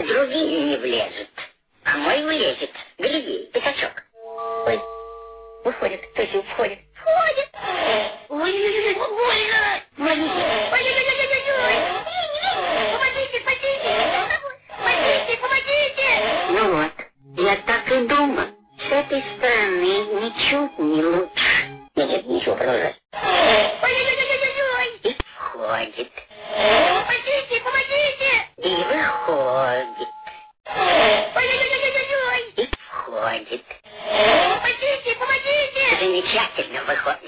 другие не влезут. А мой влезет. Гляди, пятачок. Ой, выходит, то есть входит. Входит. Ой, больно. Ой-ой-ой-ой-ой. Помогите, помогите. Ну вот, я так и думал. С этой стороны ничуть не лучше. Нет, ничего, продолжай. Ой-ой-ой-ой-ой. И входит. Помогите. И выходит. Ой-ой-ой-ой-ой. И входит. Помогите. Замечательно выходит.